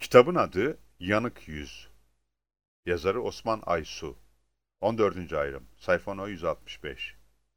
Kitabın adı Yanık Yüz. Yazarı Osman Aysu. 14. ayrım. Sayfa no 165.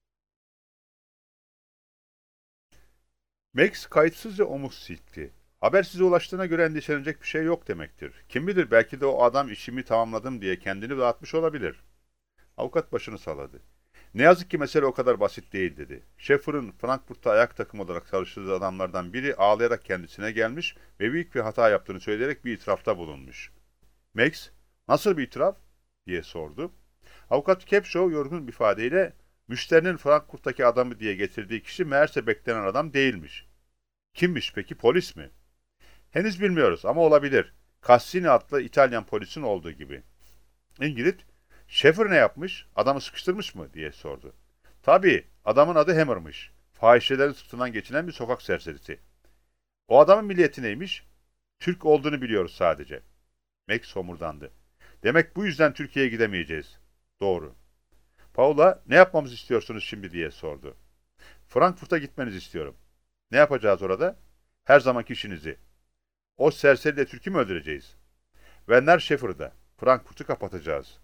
Max kayıtsızca omuz silkti. Haber size ulaştığına göre endişelenecek bir şey yok demektir. Kim bilir belki de o adam işimi tamamladım diye kendini dağıtmış olabilir. Avukat başını salladı. Ne yazık ki mesele o kadar basit değil dedi. Schaeffer'ın Frankfurt'ta ayak takımı olarak çalıştığı adamlardan biri ağlayarak kendisine gelmiş ve büyük bir hata yaptığını söyleyerek bir itirafta bulunmuş. Max, nasıl bir itiraf? Diye sordu. Avukat Capshaw yorgun bir ifadeyle müşterinin Frankfurt'taki adamı diye getirdiği kişi meğerse beklenen adam değilmiş. Kimmiş peki, polis mi? Henüz bilmiyoruz ama olabilir. Cassini adlı İtalyan polisin olduğu gibi. İngiliz, Schaeffer ne yapmış? Adamı sıkıştırmış mı? Diye sordu. Tabii, adamın adı Hammer'mış. Fahişelerin sırtından geçinen bir sokak serserisi. O adamın milliyeti neymiş? Türk olduğunu biliyoruz sadece. Max homurdandı. Demek bu yüzden Türkiye'ye gidemeyeceğiz. Doğru. Paula, ne yapmamızı istiyorsunuz şimdi diye sordu. Frankfurt'a gitmenizi istiyorum. Ne yapacağız orada? Her zamanki işinizi. O serseriyle Türk'ü mü öldüreceğiz? Werner Schaeffer'da. Frankfurt'u kapatacağız.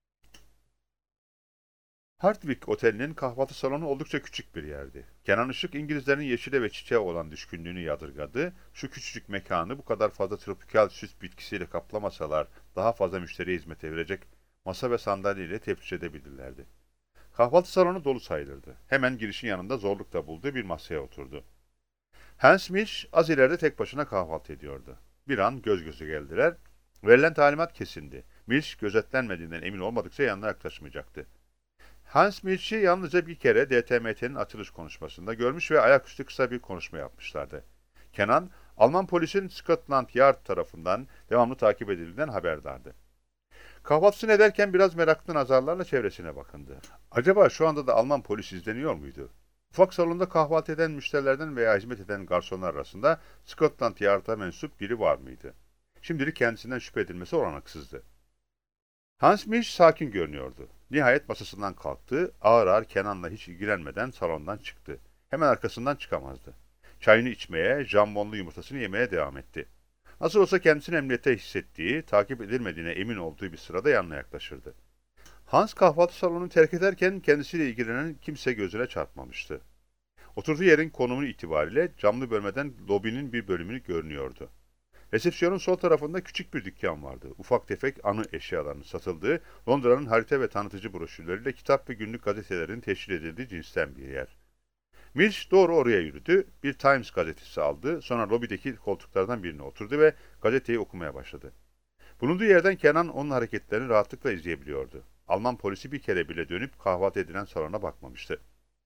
Hartwig Oteli'nin kahvaltı salonu oldukça küçük bir yerdi. Kenan Işık İngilizlerin yeşile ve çiçeğe olan düşkünlüğünü yadırgadı. Şu küçücük mekanı bu kadar fazla tropikal süs bitkisiyle kaplamasalar daha fazla müşteriye hizmet verecek masa ve sandalyeyle tefriş edebilirlerdi. Kahvaltı salonu dolu sayılırdı. Hemen girişin yanında zorlukla bulduğu bir masaya oturdu. Hans Milch az ileride tek başına kahvaltı ediyordu. Bir an göz göze geldiler. Verilen talimat kesindi. Milch gözetlenmediğinden emin olmadıkça yanına yaklaşmayacaktı. Hans Milch'i yalnızca bir kere DTMT'nin açılış konuşmasında görmüş ve ayaküstü kısa bir konuşma yapmışlardı. Kenan, Alman polisin Scotland Yard tarafından devamlı takip edildiğinden haberdardı. Kahvaltısını ederken biraz meraklı nazarlarla çevresine bakındı. Acaba şu anda da Alman polis izleniyor muydu? Ufak salonda kahvaltı eden müşterilerden veya hizmet eden garsonlar arasında Scotland Yard'a mensup biri var mıydı? Şimdilik kendisinden şüphe edilmesi olanaksızdı. Hans Milch sakin görünüyordu. Nihayet masasından kalktı, ağır ağır Kenan'la hiç ilgilenmeden salondan çıktı. Hemen arkasından çıkamazdı. Çayını içmeye, jambonlu yumurtasını yemeye devam etti. Nasıl olsa kendisini emniyette hissettiği, takip edilmediğine emin olduğu bir sırada yanına yaklaşırdı. Hans kahvaltı salonunu terk ederken kendisiyle ilgilenen kimse gözüne çarpmamıştı. Oturduğu yerin konumu itibariyle camlı bölmeden lobinin bir bölümünü görünüyordu. Resepsiyonun sol tarafında küçük bir dükkan vardı. Ufak tefek anı eşyalarının satıldığı, Londra'nın harita ve tanıtıcı broşürleriyle kitap ve günlük gazetelerin teşhir edildiği cinsten bir yer. Milch doğru oraya yürüdü, bir Times gazetesi aldı, sonra lobideki koltuklardan birine oturdu ve gazeteyi okumaya başladı. Bulunduğu yerden Kenan onun hareketlerini rahatlıkla izleyebiliyordu. Alman polisi bir kere bile dönüp kahvaltı edilen salona bakmamıştı.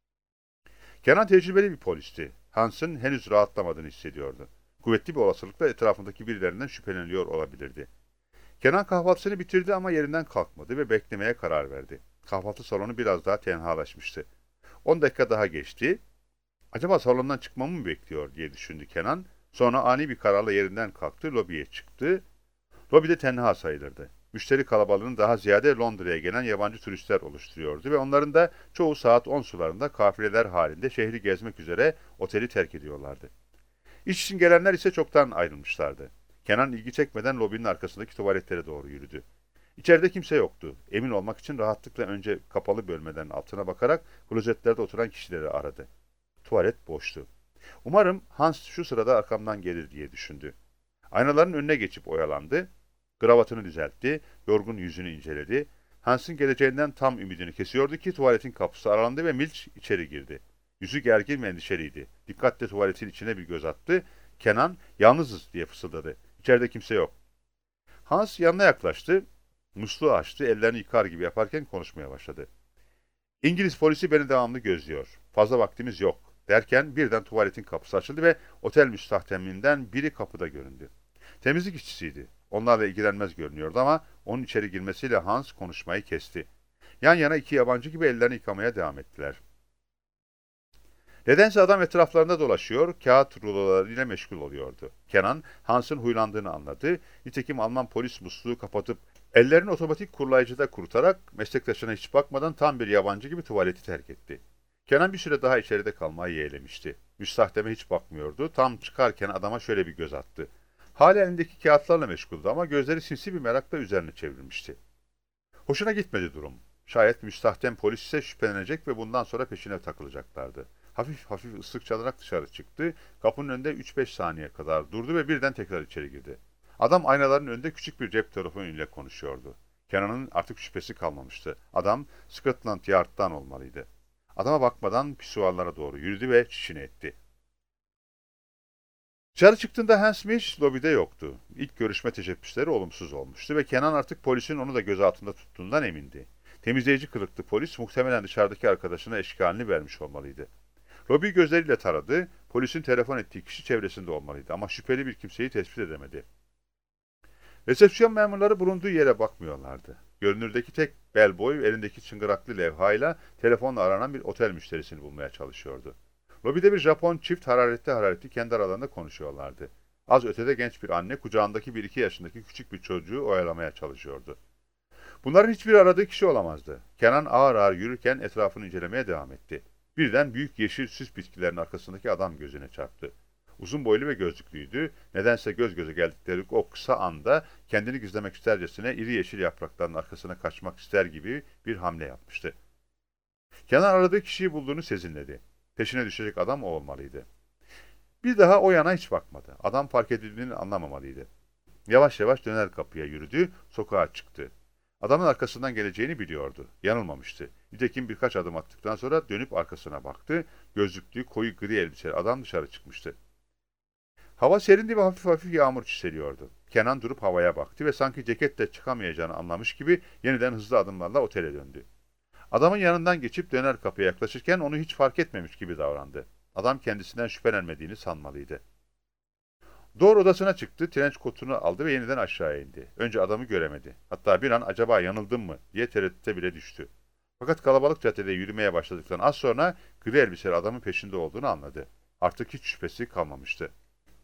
Kenan tecrübeli bir polisti. Hans'ın henüz rahatlamadığını hissediyordu. Kuvvetli bir olasılıkla etrafındaki birilerinden şüpheleniyor olabilirdi. Kenan kahvaltısını bitirdi ama yerinden kalkmadı ve beklemeye karar verdi. Kahvaltı salonu biraz daha tenhalaşmıştı. 10 dakika daha geçti. Acaba salondan çıkmamı mı bekliyor diye düşündü Kenan. Sonra ani bir kararla yerinden kalktı, lobiye çıktı. Lobide tenha sayılırdı. Müşteri kalabalığının daha ziyade Londra'ya gelen yabancı turistler oluşturuyordu ve onların da çoğu saat 10 sularında kafileler halinde şehri gezmek üzere oteli terk ediyorlardı. İş için gelenler ise çoktan ayrılmışlardı. Kenan ilgi çekmeden lobinin arkasındaki tuvaletlere doğru yürüdü. İçeride kimse yoktu. Emin olmak için rahatlıkla önce kapalı bölmeden altına bakarak klozetlerde oturan kişileri aradı. Tuvalet boştu. Umarım Hans şu sırada arkamdan gelir diye düşündü. Aynaların önüne geçip oyalandı. Kravatını düzeltti, yorgun yüzünü inceledi. Hans'ın geleceğinden tam ümidini kesiyordu ki tuvaletin kapısı aralandı ve Milch içeri girdi. Yüzü gergin ve endişeliydi. Dikkatle tuvaletin içine bir göz attı. Kenan, yalnızız diye fısıldadı. İçeride kimse yok. Hans yanına yaklaştı. Musluğu açtı, ellerini yıkar gibi yaparken konuşmaya başladı. İngiliz polisi beni devamlı gözlüyor. Fazla vaktimiz yok. Derken birden tuvaletin kapısı açıldı ve otel müstahdeminden biri kapıda göründü. Temizlik işçisiydi. Onlarla ilgilenmez görünüyordu ama onun içeri girmesiyle Hans konuşmayı kesti. Yan yana iki yabancı gibi ellerini yıkamaya devam ettiler. Nedense adam etraflarında dolaşıyor, kağıt rulolarıyla meşgul oluyordu. Kenan, Hans'ın huylandığını anladı. Nitekim Alman polis musluğu kapatıp ellerini otomatik kurulayıcıda kurutarak meslektaşına hiç bakmadan tam bir yabancı gibi tuvaleti terk etti. Kenan bir süre daha içeride kalmayı yeğlemişti. Müstahdeme hiç bakmıyordu. Tam çıkarken adama şöyle bir göz attı. Hala elindeki kağıtlarla meşguldü ama gözleri sinsi bir merakla üzerine çevrilmişti. Hoşuna gitmedi durum. Şayet müstahdem polis ise şüphelenecek ve bundan sonra peşine takılacaklardı. Hafif hafif ıslık çalarak dışarı çıktı. Kapının önünde 3-5 saniye kadar durdu ve birden tekrar içeri girdi. Adam aynaların önünde küçük bir cep telefonu ile konuşuyordu. Kenan'ın artık şüphesi kalmamıştı. Adam Scotland Yard'dan olmalıydı. Adama bakmadan pisuarlara doğru yürüdü ve çişini etti. Dışarı çıktığında Hans Milch lobide yoktu. İlk görüşme teşebbüsleri olumsuz olmuştu ve Kenan artık polisin onu da gözaltında tuttuğundan emindi. Temizleyici kılıklı polis muhtemelen dışarıdaki arkadaşına eşkalini vermiş olmalıydı. Lobi gözleriyle taradı, polisin telefon ettiği kişi çevresinde olmalıydı ama şüpheli bir kimseyi tespit edemedi. Resepsiyon memurları bulunduğu yere bakmıyorlardı. Görünürdeki tek bellboy elindeki çıngıraklı levhayla telefonla aranan bir otel müşterisini bulmaya çalışıyordu. Lobide bir Japon çift hararetli kendi aralarında konuşuyorlardı. Az ötede genç bir anne kucağındaki 1-2 yaşındaki küçük bir çocuğu oyalamaya çalışıyordu. Bunların hiçbiri aradığı kişi olamazdı. Kenan ağır ağır yürürken etrafını incelemeye devam etti. Birden büyük yeşil süs bitkilerin arkasındaki adam gözüne çarptı. Uzun boylu ve gözlüklüydü. Nedense göz göze geldikleri o kısa anda kendini gizlemek istercesine iri yeşil yaprakların arkasına kaçmak ister gibi bir hamle yapmıştı. Kenan aradığı kişiyi bulduğunu sezinledi. Peşine düşecek adam o olmalıydı. Bir daha o yana hiç bakmadı. Adam fark edildiğini anlamamalıydı. Yavaş yavaş döner kapıya yürüdü, sokağa çıktı. Adamın arkasından geleceğini biliyordu. Yanılmamıştı. Nitekim birkaç adım attıktan sonra dönüp arkasına baktı. Gözlüklü, koyu gri elbiseli adam dışarı çıkmıştı. Hava serindi ve hafif hafif yağmur çiseliyordu. Kenan durup havaya baktı ve sanki ceketle çıkamayacağını anlamış gibi yeniden hızlı adımlarla otele döndü. Adamın yanından geçip döner kapıya yaklaşırken onu hiç fark etmemiş gibi davrandı. Adam kendisinden şüphelenmediğini sanmalıydı. Doğru odasına çıktı, trenç kotunu aldı ve yeniden aşağı indi. Önce adamı göremedi. Hatta bir an acaba yanıldım mı diye tereddüte bile düştü. Fakat kalabalık caddede yürümeye başladıktan az sonra gri elbiseli adamın peşinde olduğunu anladı. Artık hiç şüphesi kalmamıştı.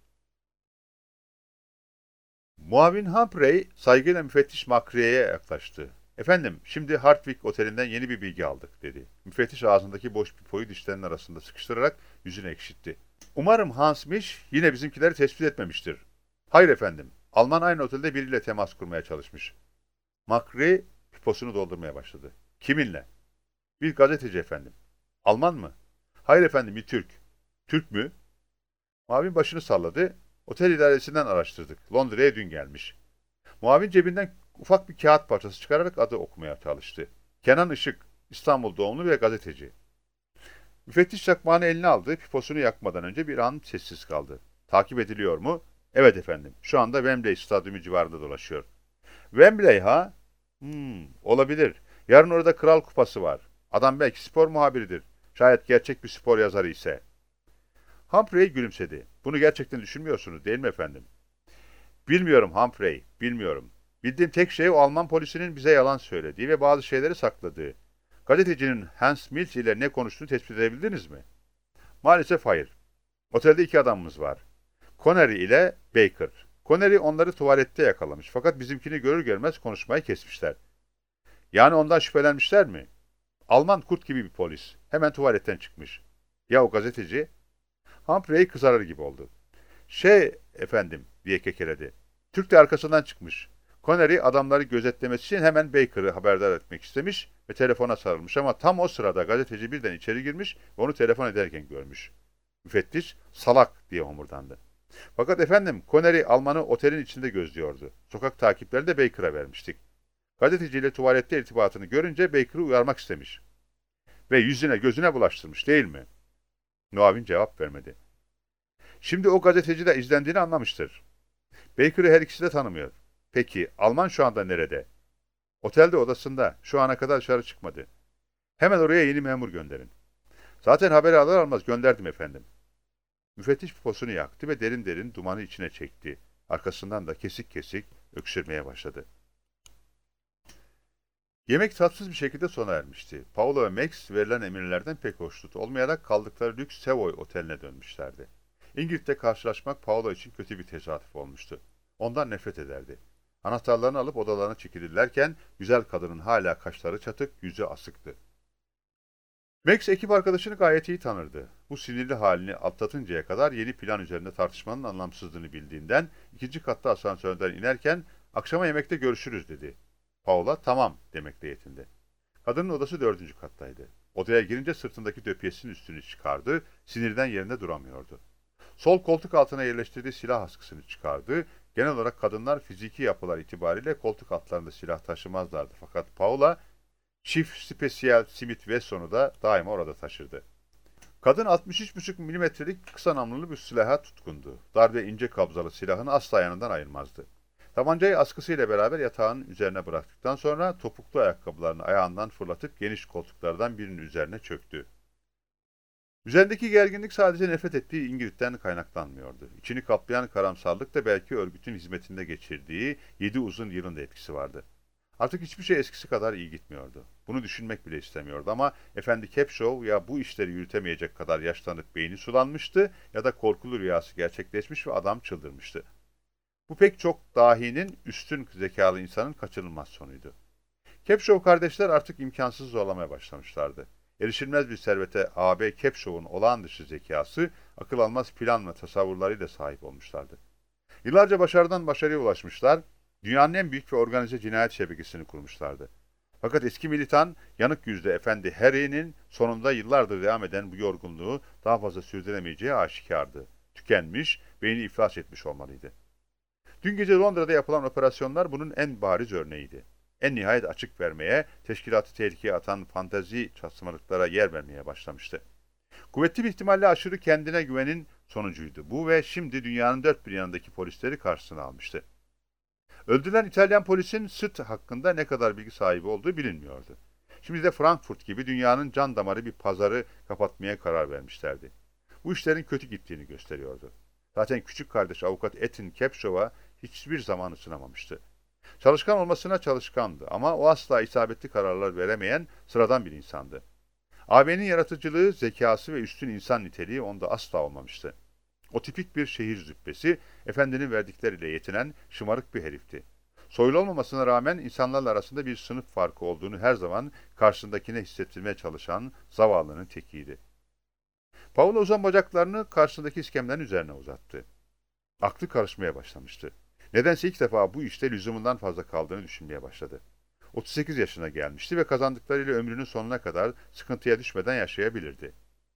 Muavin Humphrey saygıyla müfettiş Makriye'ye yaklaştı. "Efendim, şimdi Hartwig Oteli'nden yeni bir bilgi aldık," dedi. Müfettiş ağzındaki boş pipoyu dişlerinin arasında sıkıştırarak yüzünü ekşitti. "Umarım Hans Misch yine bizimkileri tespit etmemiştir." "Hayır efendim, Alman aynı otelde biriyle temas kurmaya çalışmış." Makriye piposunu doldurmaya başladı. "Kiminle?" "Bir gazeteci efendim." "Alman mı?" "Hayır efendim, bir Türk." "Türk mü?" Muavin başını salladı. "Otel idaresinden araştırdık. Londra'ya dün gelmiş." Muavin cebinden ufak bir kağıt parçası çıkararak adı okumaya çalıştı. "Kenan Işık, İstanbul doğumlu ve gazeteci." Müfettiş çakmağını eline aldı, piposunu yakmadan önce bir an sessiz kaldı. "Takip ediliyor mu?" "Evet efendim, şu anda Wembley stadyumu civarında dolaşıyor." "Wembley ha? Olabilir. Yarın orada Kral Kupası var. Adam belki spor muhabiridir. Şayet gerçek bir spor yazarı ise." Humphrey gülümsedi. "Bunu gerçekten düşünmüyorsunuz değil mi efendim?" "Bilmiyorum Humphrey, bilmiyorum. Bildiğim tek şey o Alman polisinin bize yalan söylediği ve bazı şeyleri sakladığı. Gazetecinin Hans Milch ile ne konuştuğunu tespit edebildiniz mi?" "Maalesef hayır. Otelde 2 adamımız var. Connery ile Baker. Connery onları tuvalette yakalamış fakat bizimkini görür görmez konuşmayı kesmişler." "Yani ondan şüphelenmişler mi?" "Alman kurt gibi bir polis. Hemen tuvaletten çıkmış." "Ya o gazeteci?" Humphrey kızarır gibi oldu. Efendim," diye kekeledi. "Türk de arkasından çıkmış. Connery adamları gözetlemesi için hemen Baker'ı haberdar etmek istemiş ve telefona sarılmış ama tam o sırada gazeteci birden içeri girmiş ve onu telefon ederken görmüş." Müfettiş "Salak," diye homurdandı. "Fakat efendim, Connery Alman'ı otelin içinde gözlüyordu. Sokak takiplerini de Baker'a vermiştik. Gazeteciyle tuvalette irtibatını görünce Baker'ı uyarmak istemiş. Ve yüzüne gözüne bulaştırmış değil mi?" Muavin cevap vermedi. "Şimdi o gazeteci de izlendiğini anlamıştır. Baker'ı her ikisi de tanımıyor." "Peki, Alman şu anda nerede?" "Otelde odasında. Şu ana kadar dışarı çıkmadı." "Hemen oraya yeni memur gönderin." "Zaten haberi alır almaz gönderdim efendim." Müfettiş piposunu yaktı ve derin derin dumanı içine çekti. Arkasından da kesik kesik öksürmeye başladı. Yemek tatsız bir şekilde sona ermişti. Paolo ve Max verilen emirlerden pek hoşnut olmayarak kaldıkları lüks Savoy oteline dönmüşlerdi. İngiliz'le karşılaşmak Paolo için kötü bir tesadüf olmuştu. Ondan nefret ederdi. Anahtarlarını alıp odalarına çekilirlerken güzel kadının hala kaşları çatık, yüzü asıktı. Max ekip arkadaşını gayet iyi tanırdı. Bu sinirli halini atlatıncaya kadar yeni plan üzerinde tartışmanın anlamsızlığını bildiğinden ikinci katta asansörden inerken akşama yemekte görüşürüz dedi. Paula tamam demekle yetindi. Kadının odası 4. kattaydı. Odaya girince sırtındaki döpiyesinin üstünü çıkardı, sinirden yerinde duramıyordu. Sol koltuk altına yerleştirdiği silah askısını çıkardı. Genel olarak kadınlar fiziki yapılar itibariyle koltuk altlarında silah taşımazlardı. Fakat Paula çift spesiyel Smith Wesson'u da daima orada taşırdı. Kadın 63,5 milimetrelik kısa namlulu bir silaha tutkundu. Dar ve ince kabzalı silahını asla yanından ayırmazdı. Tabancayı askısıyla beraber yatağın üzerine bıraktıktan sonra topuklu ayakkabılarını ayağından fırlatıp geniş koltuklardan birinin üzerine çöktü. Üzerindeki gerginlik sadece nefret ettiği İngiliz'den kaynaklanmıyordu. İçini kaplayan karamsarlık da belki örgütün hizmetinde geçirdiği 7 uzun yılın da etkisi vardı. Artık hiçbir şey eskisi kadar iyi gitmiyordu. Bunu düşünmek bile istemiyordu ama Efendi Capshaw ya bu işleri yürütemeyecek kadar yaşlanıp beyni sulanmıştı ya da korkulu rüyası gerçekleşmiş ve adam çıldırmıştı. Bu pek çok dahinin üstün zekalı insanın kaçınılmaz sonuydu. Capshaw kardeşler artık imkansız zorlamaya başlamışlardı. Erişilmez bir servete AB Capshaw'un olağan dışı zekası, akıl almaz plan ve tasavvurlarıyla sahip olmuşlardı. Yıllarca başarıdan başarıya ulaşmışlar, dünyanın en büyük ve organize cinayet şebekesini kurmuşlardı. Fakat eski militan, yanık yüzlü efendi Harry'nin sonunda yıllardır devam eden bu yorgunluğu daha fazla sürdüremeyeceği aşikardı. Tükenmiş, beyni iflas etmiş olmalıydı. Dün gece Londra'da yapılan operasyonlar bunun en bariz örneğiydi. En nihayet açık vermeye, teşkilatı tehlikeye atan fantezi saçmalıklara yer vermeye başlamıştı. Kuvvetli bir ihtimalle aşırı kendine güvenin sonucuydu bu ve şimdi dünyanın dört bir yanındaki polisleri karşısına almıştı. Öldürülen İtalyan polisin Sıt hakkında ne kadar bilgi sahibi olduğu bilinmiyordu. Şimdi de Frankfurt gibi dünyanın can damarı bir pazarı kapatmaya karar vermişlerdi. Bu işlerin kötü gittiğini gösteriyordu. Zaten küçük kardeş avukat Ethan Capshaw'a hiçbir zaman ısınamamıştı. Çalışkan olmasına çalışkandı ama o asla isabetli kararlar veremeyen sıradan bir insandı. AB'nin yaratıcılığı, zekası ve üstün insan niteliği onda asla olmamıştı. O tipik bir şehir züppesi, efendinin verdikleriyle yetinen şımarık bir herifti. Soylu olmamasına rağmen insanlarla arasında bir sınıf farkı olduğunu her zaman karşısındakine hissettirmeye çalışan zavallının tekiydi. Paul uzan bacaklarını karşısındaki iskemlenin üzerine uzattı. Aklı karışmaya başlamıştı. Nedense ilk defa bu işte lüzumundan fazla kaldığını düşünmeye başladı. 38 yaşına gelmişti ve kazandıklarıyla ömrünün sonuna kadar sıkıntıya düşmeden yaşayabilirdi.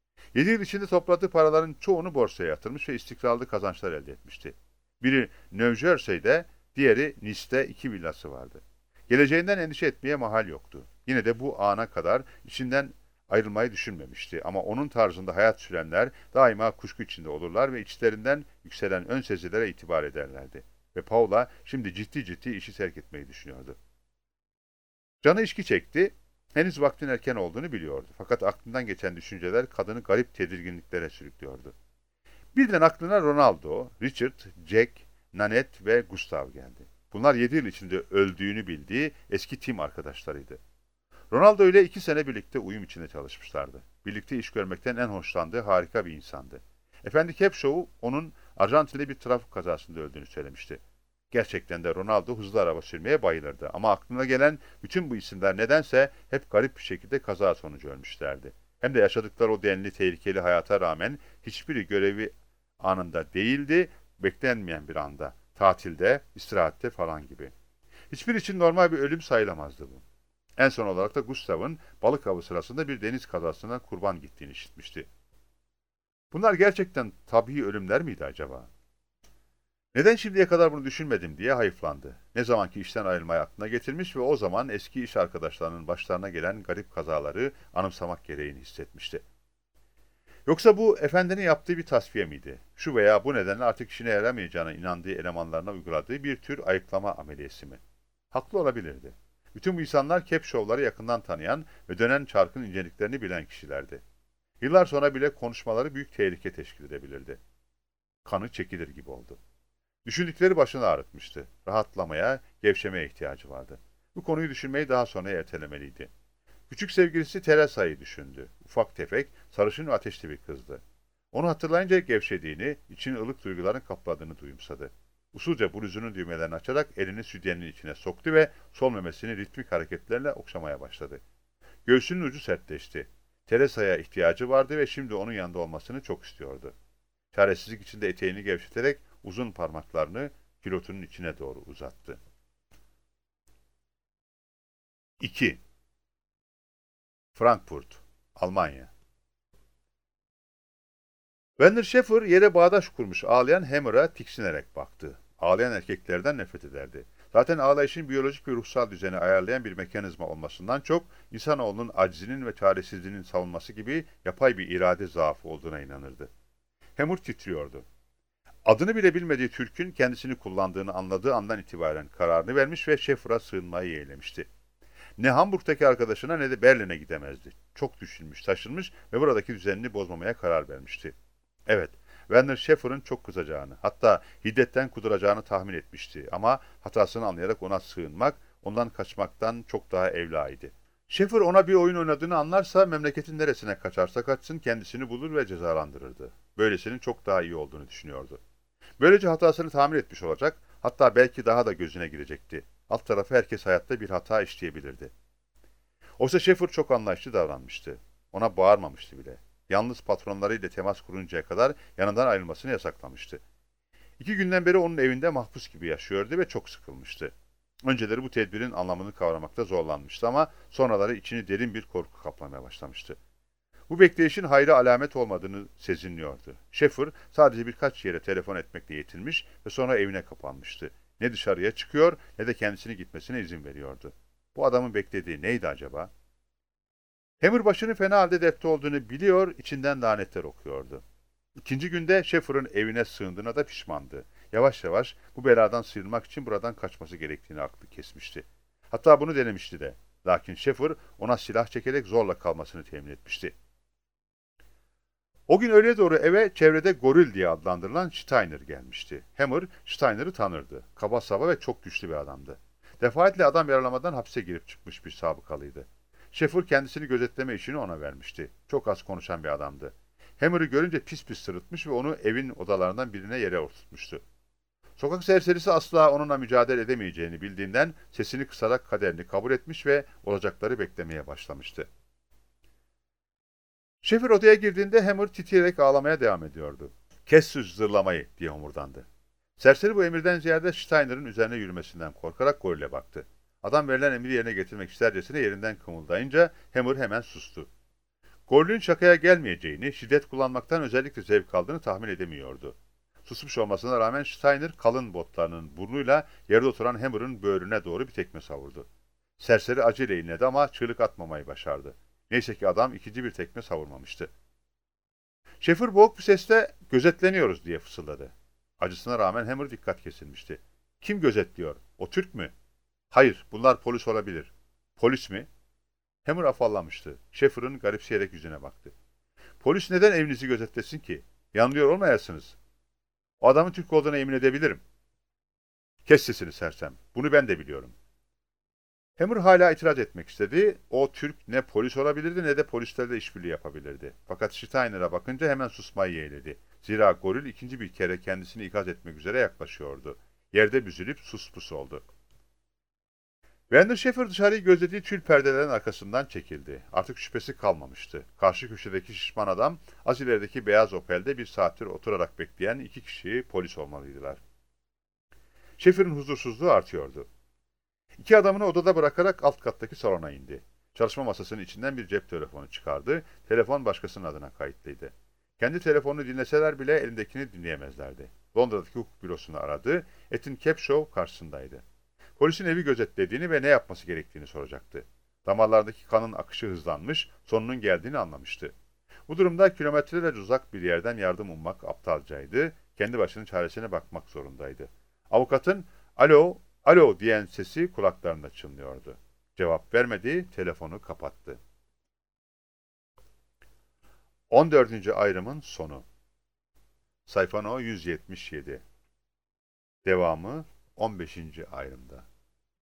7 yıl içinde topladığı paraların çoğunu borsaya yatırmış ve istikrarlı kazançlar elde etmişti. Biri New Jersey'de, diğeri Nice'de 2 villası vardı. Geleceğinden endişe etmeye mahal yoktu. Yine de bu ana kadar içinden ayrılmayı düşünmemişti ama onun tarzında hayat sürenler daima kuşku içinde olurlar ve içlerinden yükselen ön sezilere itibar ederlerdi. Ve Paula şimdi ciddi ciddi işi terk etmeyi düşünüyordu. Canı içki çekti, henüz vaktin erken olduğunu biliyordu. Fakat aklından geçen düşünceler kadını garip tedirginliklere sürüklüyordu. Birden aklına Ronaldo, Richard, Jack, Nanette ve Gustav geldi. Bunlar 7 yıl içinde öldüğünü bildiği eski tim arkadaşlarıydı. Ronaldo ile 2 sene birlikte uyum içinde çalışmışlardı. Birlikte iş görmekten en hoşlandığı harika bir insandı. Efendi Capshaw onun Arjantin'de bir trafik kazasında öldüğünü söylemişti. Gerçekten de Ronaldo hızlı araba sürmeye bayılırdı ama aklına gelen bütün bu isimler nedense hep garip bir şekilde kaza sonucu ölmüşlerdi. Hem de yaşadıkları o denli tehlikeli hayata rağmen hiçbiri görevi anında değildi, beklenmeyen bir anda, tatilde, istirahatte falan gibi. Hiçbir için normal bir ölüm sayılamazdı bu. En son olarak da Gustav'ın balık avı sırasında bir deniz kazasına kurban gittiğini işitmişti. Bunlar gerçekten tabii ölümler miydi acaba? Neden şimdiye kadar bunu düşünmedim diye hayıflandı. Ne zamanki işten ayrılmayı aklına getirmiş ve o zaman eski iş arkadaşlarının başlarına gelen garip kazaları anımsamak gereğini hissetmişti. Yoksa bu efendinin yaptığı bir tasfiye miydi? Şu veya bu nedenle artık işine yaramayacağına inandığı elemanlarına uyguladığı bir tür ayıklama ameliyesi mi? Haklı olabilirdi. Bütün bu insanlar Capshaw'ları yakından tanıyan ve dönen çarkın inceliklerini bilen kişilerdi. Yıllar sonra bile konuşmaları büyük tehlike teşkil edebilirdi. Kanı çekilir gibi oldu. Düşündükleri başını ağrıtmıştı. Rahatlamaya, gevşemeye ihtiyacı vardı. Bu konuyu düşünmeyi daha sonra ertelemeliydi. Küçük sevgilisi Teresa'yı düşündü. Ufak tefek, sarışın ve ateşli bir kızdı. Onu hatırlayınca gevşediğini, içini ılık duyguların kapladığını duyumsadı. Usulca bluzunun düğmelerini açarak elini sütyenin içine soktu ve sol memesini ritmik hareketlerle okşamaya başladı. Göğsünün ucu sertleşti. Teresa'ya ihtiyacı vardı ve şimdi onun yanında olmasını çok istiyordu. Çaresizlik içinde eteğini gevşeterek uzun parmaklarını kilotunun içine doğru uzattı. 2. Frankfurt, Almanya. Werner Schaeffer yere bağdaş kurmuş ağlayan Hammer'a tiksinerek baktı. Ağlayan erkeklerden nefret ederdi. Zaten ağlayışın biyolojik ve ruhsal düzeni ayarlayan bir mekanizma olmasından çok, insanoğlunun acizinin ve çaresizliğinin savunması gibi yapay bir irade zaafı olduğuna inanırdı. Hammer titriyordu. Adını bile bilmediği Türk'ün kendisini kullandığını anladığı andan itibaren kararını vermiş ve Schaeffer'a sığınmayı yeğlemişti. Ne Hamburg'taki arkadaşına ne de Berlin'e gidemezdi. Çok düşünmüş, taşınmış ve buradaki düzenini bozmamaya karar vermişti. Evet, Werner Schaeffer'ın çok kızacağını, hatta hiddetten kuduracağını tahmin etmişti ama hatasını anlayarak ona sığınmak, ondan kaçmaktan çok daha evlaydı. Schaeffer ona bir oyun oynadığını anlarsa memleketin neresine kaçarsa kaçsın kendisini bulur ve cezalandırırdı. Böylesinin çok daha iyi olduğunu düşünüyordu. Böylece hatasını tamir etmiş olacak, hatta belki daha da gözüne girecekti. Alt tarafı herkes hayatta bir hata işleyebilirdi. Oysa Schaeffer çok anlayışlı davranmıştı. Ona bağırmamıştı bile. Yalnız patronlarıyla temas kuruncaya kadar yanından ayrılmasını yasaklamıştı. 2 günden beri onun evinde mahpus gibi yaşıyordu ve çok sıkılmıştı. Önceleri bu tedbirin anlamını kavramakta zorlanmıştı ama sonraları içini derin bir korku kaplamaya başlamıştı. Bu bekleyişin hayra alamet olmadığını sezinliyordu. Schaeffer sadece birkaç yere telefon etmekle yetinmiş ve sonra evine kapanmıştı. Ne dışarıya çıkıyor ne de kendisini gitmesine izin veriyordu. Bu adamın beklediği neydi acaba? Hammer başının fena halde dertte olduğunu biliyor, içinden lanetler okuyordu. 2. günde Schaeffer'ın evine sığındığına da pişmandı. Yavaş yavaş bu beladan sıyrılmak için buradan kaçması gerektiğini aklı kesmişti. Hatta bunu denemişti de. Lakin Schaeffer ona silah çekerek zorla kalmasını temin etmişti. O gün öğleye doğru eve çevrede goril diye adlandırılan Steiner gelmişti. Hammer, Steiner'ı tanırdı. Kaba saba ve çok güçlü bir adamdı. Defaatle adam yaralamadan hapse girip çıkmış bir sabıkalıydı. Schaeffer kendisini gözetleme işini ona vermişti. Çok az konuşan bir adamdı. Hammer'ı görünce pis pis sırıtmış ve onu evin odalarından birine yere oturtmuştu. Sokak serserisi asla onunla mücadele edemeyeceğini bildiğinden sesini kısarak kaderini kabul etmiş ve olacakları beklemeye başlamıştı. Schaeffer odaya girdiğinde Hammer titreyerek ağlamaya devam ediyordu. "Kes şu zırlamayı," diye homurdandı. Serseri bu emirden ziyade Steiner'ın üzerine yürümesinden korkarak gorile baktı. Adam verilen emri yerine getirmek istercesine yerinden kımıldayınca Hammer hemen sustu. Goril'in şakaya gelmeyeceğini, şiddet kullanmaktan özellikle zevk aldığını tahmin edemiyordu. Susmuş olmasına rağmen Steiner kalın botlarının burnuyla yerde oturan Hammer'ın böğrüne doğru bir tekme savurdu. Serseri acele inledi ama çığlık atmamayı başardı. Neyse ki adam ikinci bir tekme savurmamıştı. Schaeffer boğuk bir sesle "Gözetleniyoruz," diye fısıldadı. Acısına rağmen Hammer dikkat kesilmişti. "Kim gözetliyor? O Türk mü?" "Hayır, bunlar polis olabilir." "Polis mi?" Hammer afallamıştı. Schaeffer'ın garipseyerek yüzüne baktı. "Polis neden evinizi gözetlesin ki? Yanılıyor olmayasınız. O adamın Türk olduğuna emin edebilirim." "Kes sesini sersem. Bunu ben de biliyorum." Hammer hala itiraz etmek istedi. O Türk ne polis olabilirdi ne de polislerle işbirliği yapabilirdi. Fakat Steiner'a bakınca hemen susmayı yeğledi. Zira goril ikinci bir kere kendisini ikaz etmek üzere yaklaşıyordu. Yerde büzülüp suspus oldu. Werner Schaeffer dışarıyı gözlediği tül perdelerin arkasından çekildi. Artık şüphesi kalmamıştı. Karşı köşedeki şişman adam, az ilerideki beyaz Opel'de bir saattir oturarak bekleyen 2 kişi polis olmalıydılar. Schaeffer'ın huzursuzluğu artıyordu. 2 adamını odada bırakarak alt kattaki salona indi. Çalışma masasının içinden bir cep telefonu çıkardı. Telefon başkasının adına kayıtlıydı. Kendi telefonunu dinleseler bile elindekini dinleyemezlerdi. Londra'daki hukuk bürosunu aradı. Etin Capshaw karşısındaydı. Polisin evi gözetlediğini ve ne yapması gerektiğini soracaktı. Damarlardaki kanın akışı hızlanmış, sonunun geldiğini anlamıştı. Bu durumda kilometrelerce uzak bir yerden yardım ummak aptalcaydı. Kendi başının çaresine bakmak zorundaydı. Avukatın "Alo, alo" diyen sesi kulaklarında çınlıyordu. Cevap vermedi, telefonu kapattı. 14. ayrımın sonu. Sayfa No 177. Devamı 15. ayrımda.